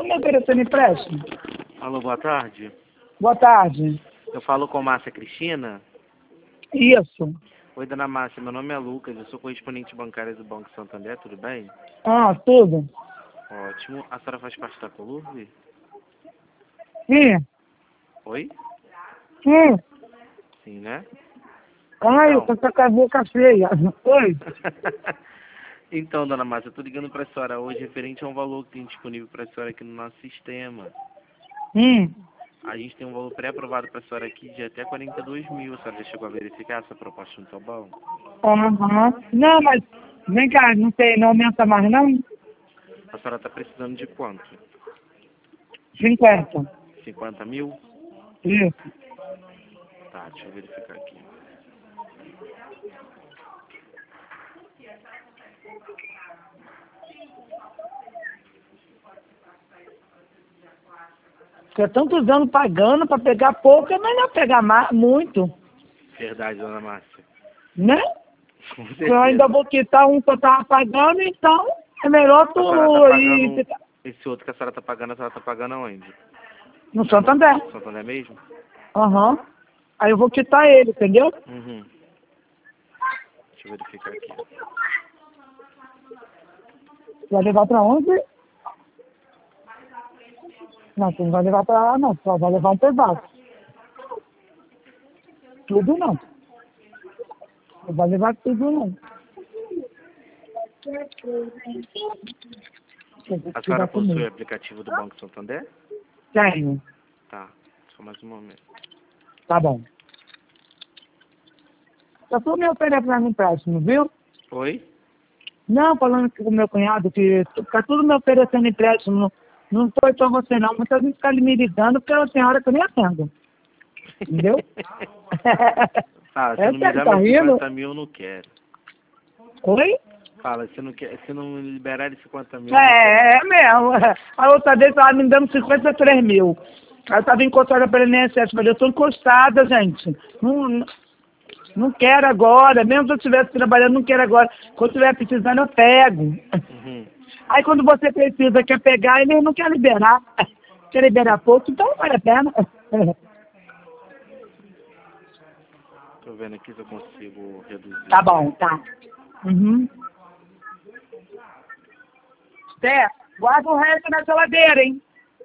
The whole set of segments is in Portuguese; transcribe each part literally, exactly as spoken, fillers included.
me oferecendo empréstimo? Alô, boa tarde. Boa tarde. Eu falo com Márcia Cristina. Isso. Oi, dona Márcia, meu nome é Lucas, eu sou correspondente bancária do Banco Santander, tudo bem? Ah, tudo? Ótimo. A senhora faz parte da Colurve? Sim. Oi? Sim. Sim, né? Ai, eu Então. tô com a boca feia. Oi. Então, dona Márcia, eu tô ligando pra senhora hoje referente a um valor que tem disponível pra senhora aqui no nosso sistema. Hum. A gente tem um valor pré-aprovado pra senhora aqui de até quarenta e dois mil. A senhora já chegou a verificar essa proposta no seu banco? Aham. Não, mas vem cá, não tem, não aumenta mais não? A senhora tá precisando de quanto? cinquenta. cinquenta mil? Isso. Tá, deixa eu verificar aqui. Porque tantos anos pagando para pegar pouco, é melhor pegar mais, muito, Verdade, dona Márcia. né? Com Eu ainda certeza. vou quitar um que eu tava pagando, então é melhor A senhora tá tu ir pagando... ficar Esse outro que a senhora tá pagando, a senhora tá pagando aonde? no Santander. Santander mesmo? Aham. Aí eu vou quitar ele, entendeu? Uhum. Deixa eu verificar aqui. Vai levar pra onde? Não, tu não vai levar pra lá não, só vai levar um pedaço. Tudo não. Não vai levar tudo não. A senhora possui o aplicativo do Banco Santander? Tenho. Tá, só mais um momento. Tá bom. Só tô me oferecendo empréstimo, viu? Oi? Não, falando com o meu cunhado que tá tudo me oferecendo empréstimo. Não, não foi só você não. Muita gente fica me ligando porque tem hora que eu nem atendo. Entendeu? Fala, se É não me sério, dá tá meus rindo? cinquenta mil, eu não quero. Oi? Fala, se não, quer, se não liberar de cinquenta mil, eu não quero. É, é mesmo. A outra vez ela me dando cinquenta e três mil. Ela estava encostada pelo I N S S, mas eu estou encostada, gente. Não, não, não quero agora. Mesmo se eu estivesse trabalhando, não quero agora. Quando estiver precisando, eu pego. Uhum. Aí quando você precisa, quer pegar, ele não quer liberar. Quer liberar pouco, então não vale a pena. Tô vendo aqui se eu consigo reduzir. Tá bom, tá. Uhum. Té, guarda o resto na geladeira, hein?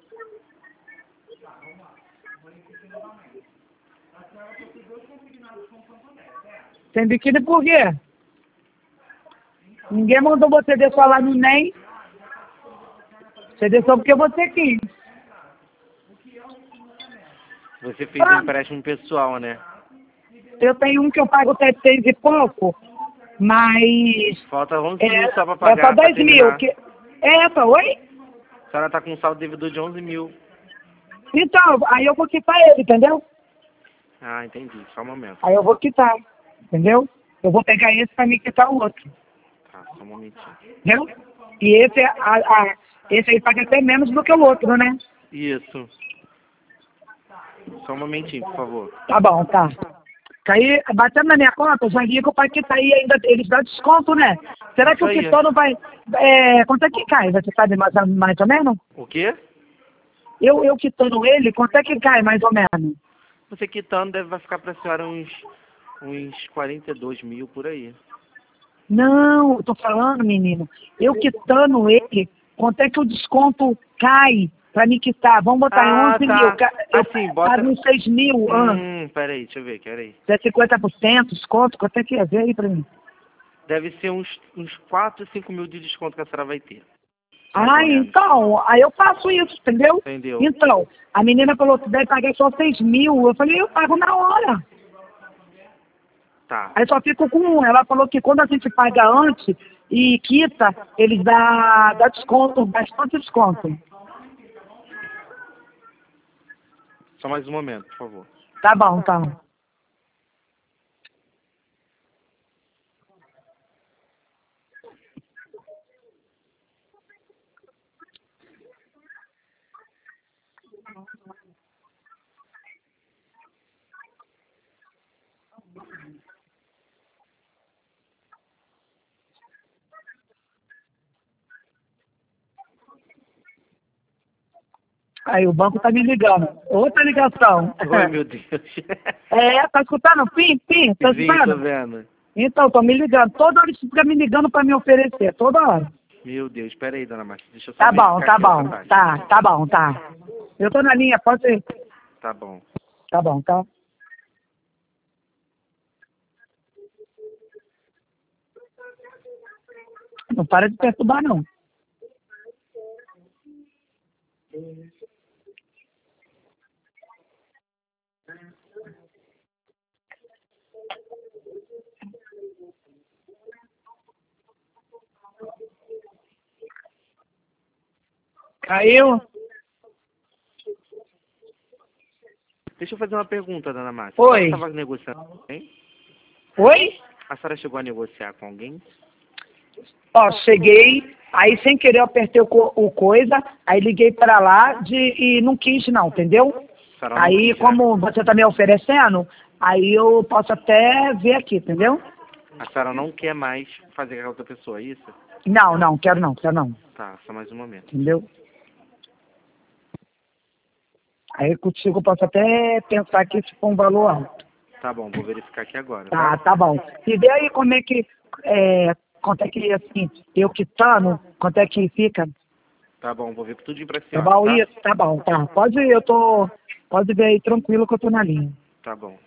Tem biquíni por quê? Ninguém mandou você deixar lá no N E M. Você deixou porque você quis. Você fez um Ah, empréstimo pessoal, né? eu tenho um que eu pago setecentos e pouco, mas Falta onze mil só pra é, é só pagar, pra dez mil. terminar. Que, é essa, oi? A senhora tá com um saldo devedor de onze mil. Então, aí eu vou quitar ele, entendeu? Ah, entendi. Só um momento. Aí eu vou quitar, entendeu? Eu vou pegar esse para me quitar o outro, Tá, só um momentinho. entendeu? E esse, é a, a, esse aí paga até menos do que o outro, né? Isso. Só um momentinho, por favor. Tá bom, tá. Aí, batendo na minha conta, já ligo para quitar aí ainda, eles dão desconto, né? Será que Isso o aí. quitão não vai... É, quanto é que cai? Você sabe mais, mais ou menos? O quê? Eu, eu quitando ele, quanto é que cai mais ou menos? Você quitando deve vai ficar pra senhora uns, uns quarenta e dois mil por aí. Não, eu tô falando, menino. Eu quitando ele, quanto é que o desconto cai para me quitar? Vamos botar em Ah, onze mil. tá. Ca- Eu Assim, pago bota... uns seis mil, ah, Hum, peraí, deixa eu ver, peraí. é cinquenta por cento desconto, quanto é que é? Vê aí pra mim. Deve ser uns, uns quatro, cinco mil de desconto que a senhora vai ter. Mais Ah, ou menos. então, aí eu faço isso, entendeu? Entendeu? Então, a menina falou que deve pagar só seis mil. Eu falei, eu pago na hora. Tá. Aí só fico com um. Ela falou que quando a gente paga antes e quita, eles dá, dá desconto, bastante desconto. Só mais um momento, por favor. Tá bom, tá. Aí o banco tá me ligando. Outra ligação. Oi, meu Deus. É, tá escutando? Pim, pim, tá Sim, tô escutando? vendo. Então, tô me ligando. Toda hora você fica me ligando pra me oferecer. Toda hora. Meu Deus, pera aí, dona Márcia. Deixa eu só Tá bom, verificar tá aqui outra bom. parte. Tá, tá bom, tá. Eu tô na linha, pode ir. Tá bom. Tá bom, tá? Não para de perturbar, não. Caiu? Deixa eu fazer uma pergunta, dona Márcia. Oi. A senhora estava negociando com alguém? Oi? A senhora chegou a negociar com alguém? Ó, cheguei, aí sem querer eu apertei o, co- o coisa, aí liguei para lá de, e não quis não, entendeu? A senhora não Aí quis, né? como você tá me oferecendo, aí eu posso até ver aqui, entendeu? A senhora não quer mais fazer com a outra pessoa, é isso? Não, não, quero não, quero não, Tá, só mais um momento. entendeu? Aí contigo eu posso até pensar que tipo um valor alto. Tá bom, vou verificar aqui agora, Tá, tá? tá bom. E vê aí como é que, é, quanto é que, assim, eu quitando, quanto é que fica? Tá bom, vou ver tudo pra Tá senhora, bom tá? isso? Tá bom, tá. Pode ir, eu tô, pode ver aí tranquilo que eu tô na linha. Tá bom.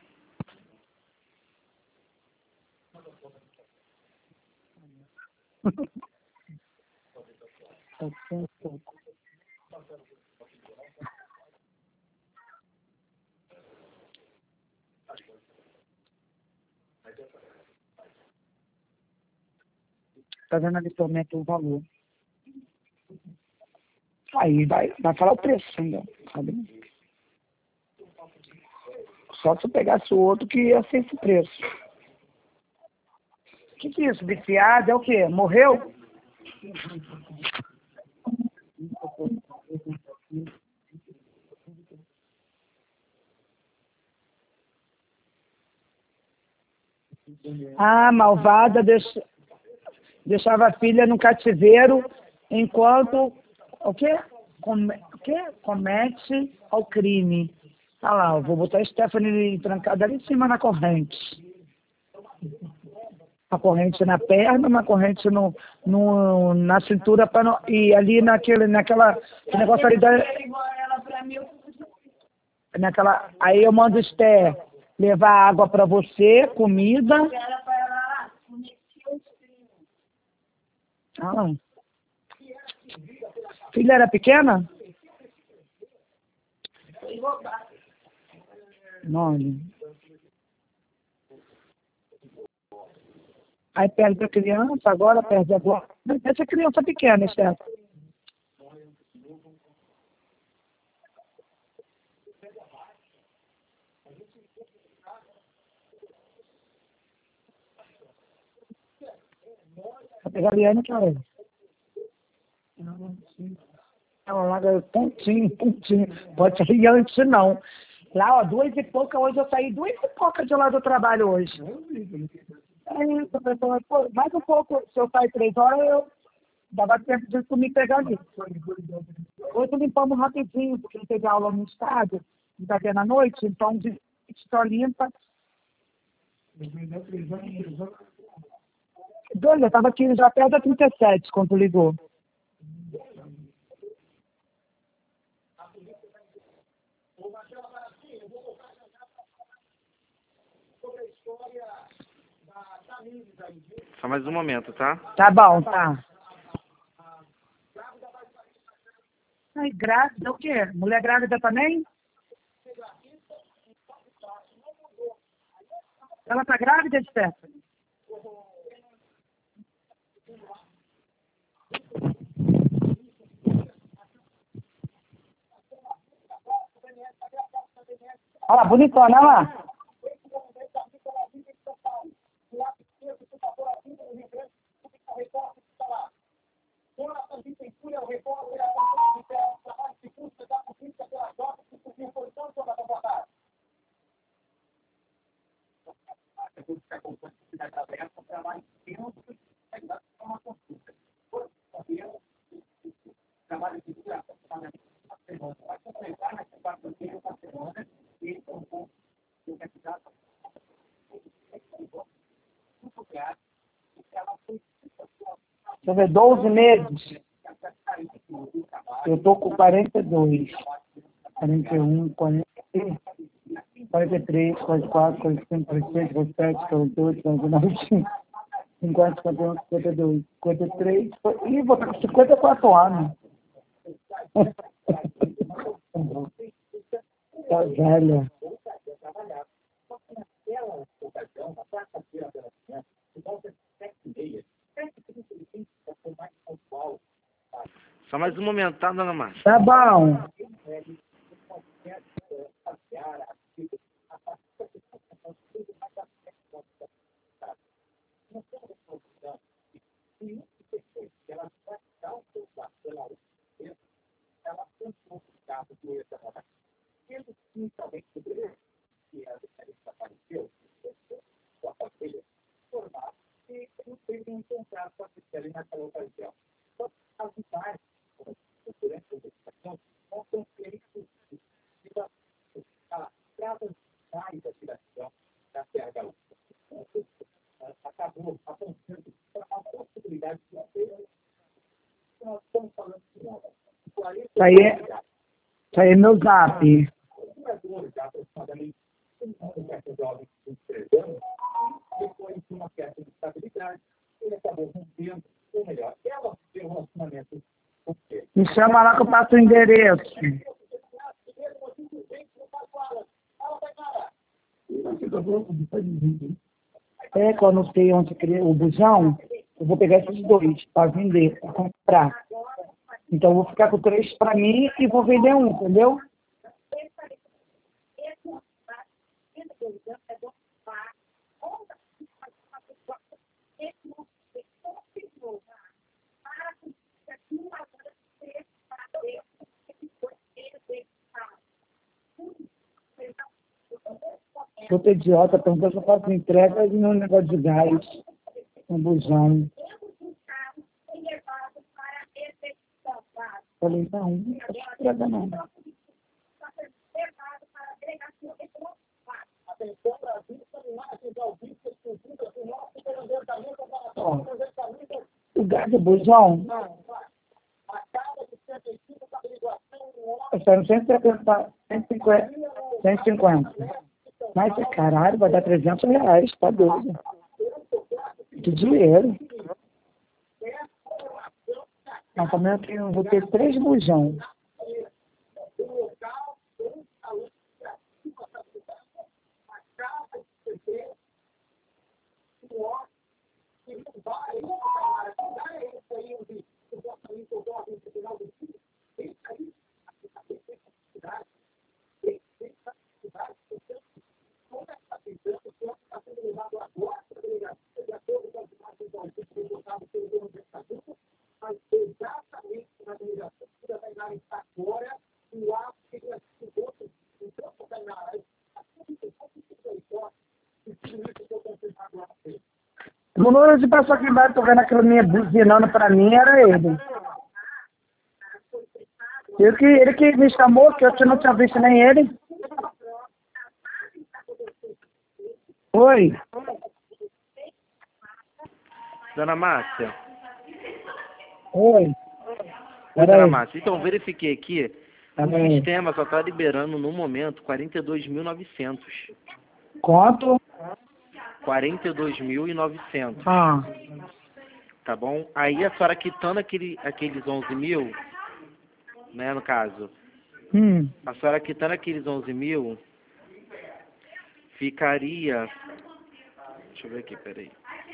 Tá vendo ali que aumenta o valor. Aí vai, vai falar o preço ainda, sabe? Só se eu pegasse o outro que ia ser esse preço. O que que é isso? Viciado? É o quê? Morreu? Ah, malvada deix- deixava a filha no cativeiro enquanto o quê? Come, o quê? Comete ao crime. Olha lá, eu vou botar a Stephanie trancada ali em cima na corrente. Uma corrente na perna, uma corrente no, no, na cintura pra não, e ali naquele, naquela aquele negócio ali da, naquela, aí eu mando o Esther levar água para você, comida. Ah, filha era pequena? Olha. Aí perde a criança, agora perde agora. Essa criança pequena, Esther. Vai pegar a Liane, que hora é? Ela larga pontinho, pontinho. Pode sair antes, não. Lá, ó, duas e pouca, hoje eu saí duas e pouca de lá do trabalho hoje. É isso, pessoal. Pô, mais um pouco, se eu sair três horas, eu dava tempo de tu me pegar ali. Hoje limpamos rapidinho, porque não teve aula no estádio, não tá tendo à noite, então de só limpa. Dois, eu tava aqui já perto da trinta e sete quando tu ligou. Só mais um momento, tá? Tá bom, tá. Ai, grávida, o quê? Mulher grávida também? Ela tá grávida, Stephanie? Olha lá, bonitona, olha lá. ver, doze meses. Eu tô com quarenta e dois, quarenta e um, quarenta, quarenta e três, quarenta e quatro, quarenta e cinco, quarenta e seis, quarenta e sete, quarenta e oito, quarenta e nove, cinquenta, cinquenta e um, cinquenta e dois, cinquenta e três, ih, vou estar com cinquenta e quatro anos. Tá velha. Só mais um momento, tá, dona Márcia? Tá bom. Isso aí, é- isso aí é meu zap. Me chama lá que eu passo o endereço. É, quando eu sei onde cria o bujão, eu vou pegar esses dois para vender, para comprar. Então eu vou ficar com três para mim e vou vender um, entendeu? Outro idiota perguntou se eu faço entrega e não negócio de gás, um bujão. Falei, não, não faço entrega não. Ó, o gás do bujão está no cento e cinquenta, cento e cinquenta, cento e cinquenta. Mas, caralho, vai dar trezentos reais, tá doido. Que dinheiro. Mas também eu tenho, vou ter três bujão. O número de pessoa que vai tocando aquela minha buzinando pra mim era ele. Eu que, ele que me chamou, que eu não tinha visto nem ele. Oi. Dona Márcia. Oi. Oi, dona Peraí. Márcia. Então, verifiquei aqui. O Peraí. sistema só está liberando, no momento, quarenta e dois mil e novecentos. Quanto? quarenta e dois mil e novecentos. Ah. Tá bom? Aí a senhora quitando aquele, aqueles onze mil, né, no caso. Hum. A senhora quitando aqueles onze mil, ficaria... Deixa eu ver aqui, peraí.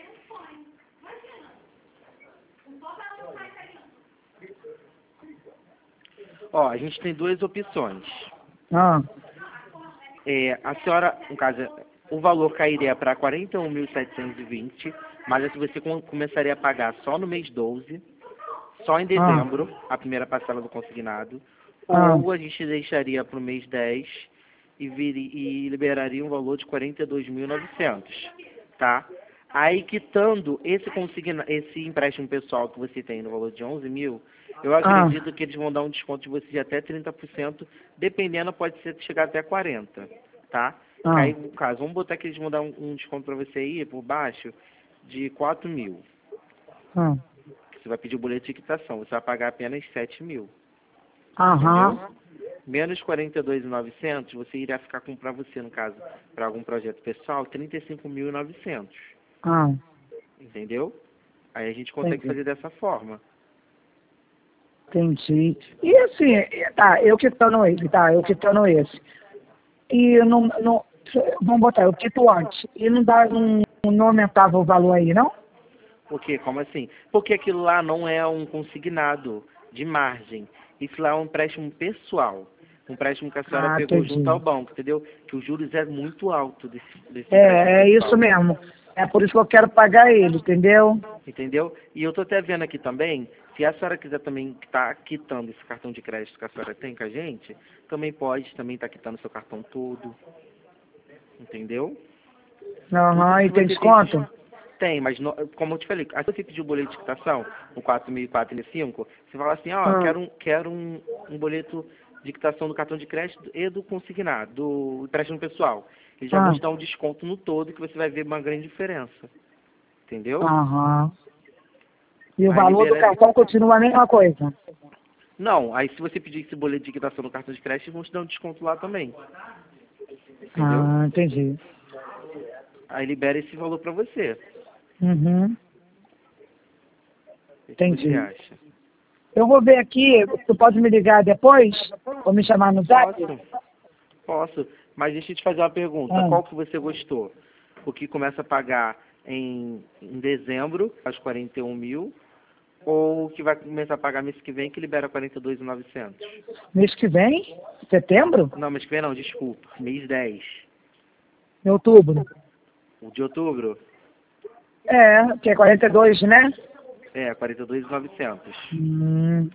Ó, a gente tem duas opções. Ah. É, a senhora, no caso, o valor cairia para quarenta e um mil setecentos e vinte, mas assim você com- começaria a pagar só no mês doze, só em dezembro, a primeira parcela do consignado, Ah. ou a gente deixaria para o mês dez e, viri, e liberaria um valor de quarenta e dois mil e novecentos, tá? Aí, quitando esse, consigna, esse empréstimo pessoal que você tem no valor de onze mil, eu acredito que eles vão dar um desconto de você de até trinta por cento, dependendo, pode ser chegar até quarenta por cento, tá? Ah. Aí, no caso, vamos botar que eles vão dar um, um desconto para você aí, por baixo, de quatro mil. Ah. Você vai pedir o boleto de quitação, você vai pagar apenas sete mil. Aham. Entendeu? Menos quarenta e dois mil e novecentos, você irá ficar com, para você, no caso, para algum projeto pessoal, trinta e cinco mil e novecentos. Ah, Entendeu? Aí a gente consegue entendi. fazer dessa forma. Entendi. E assim, tá, eu quitando ele, tá, eu quitando esse. E não, não, vamos botar, eu quito antes. E não dá, não, não aumentava o valor aí, não? Por quê? Como assim? Porque aquilo lá não é um consignado de margem. Isso lá é um empréstimo pessoal. Um empréstimo que a senhora Ah, pegou junto ao entendi. banco, entendeu? Que os juros é muito alto desse, desse empréstimo É, é isso pessoal. mesmo. É por isso que eu quero pagar ele, entendeu? Entendeu? E eu tô até vendo aqui também, se a senhora quiser também estar quitando esse cartão de crédito que a senhora tem com a gente, também pode também estar quitando seu cartão todo. Entendeu? Tudo Aham, que e tem você tem de... desconto? Tem, mas no- como eu te falei, aí você pediu o boleto de quitação, o quatro mil e quatrocentos e cinco, você fala assim, ó, Ah, quero, um, quero um, um boleto de quitação do cartão de crédito e do consignado, do empréstimo pessoal. Eles já vão ah, te dar um desconto no todo que você vai ver uma grande diferença. Entendeu? aham. E o Aí valor do libera... cartão continua a mesma coisa? Não, aí se você pedir esse boleto de quitação no cartão de crédito, eles vão te dar um desconto lá também. Entendeu? Ah, entendi. Aí libera esse valor pra você. Uhum, O que que você entendi. acha? Eu vou ver aqui, tu pode me ligar depois? Ou me chamar no zap? Posso, posso. Mas deixa eu te fazer uma pergunta. Ah, Qual que você gostou? O que começa a pagar em, em dezembro, as quarenta e um mil, ou o que vai começar a pagar mês que vem, que libera quarenta e dois mil e novecentos? mês que vem? Setembro? Não, mês que vem não, desculpa. Mês dez. Em outubro? O de outubro? É, que é quarenta e dois, né? É, quarenta e dois mil e novecentos. Hum,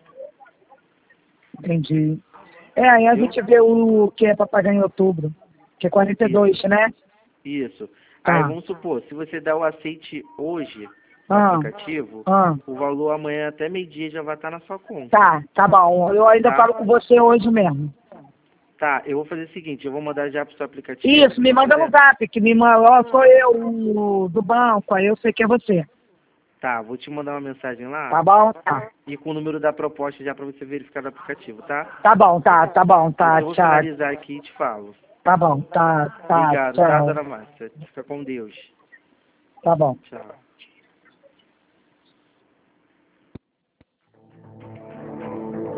entendi. É, aí a Viu? gente vê o que é para pagar em outubro, que é quarenta e dois, Isso, né? isso. Aí Tá. vamos supor, se você der o aceite hoje no Ah, aplicativo, ah, o valor amanhã até meio-dia já vai estar na sua conta, tá, tá bom. Eu ainda tá? falo com você hoje mesmo. Tá, eu vou fazer o seguinte, eu vou mandar já pro seu aplicativo, Isso, se me você manda no puder. zap, que me manda, ó, sou eu, o do banco, aí eu sei que é você. Tá, vou te mandar uma mensagem lá Tá bom? Tá. e com o número da proposta já pra você verificar no aplicativo, tá? Tá bom, tá, tá bom, Eu tá, só vou tchau. finalizar aqui e te falo. Tá bom, tá, tá, Obrigado, tá, tchau. dona Márcia? Fica com Deus. Tá bom. Tchau.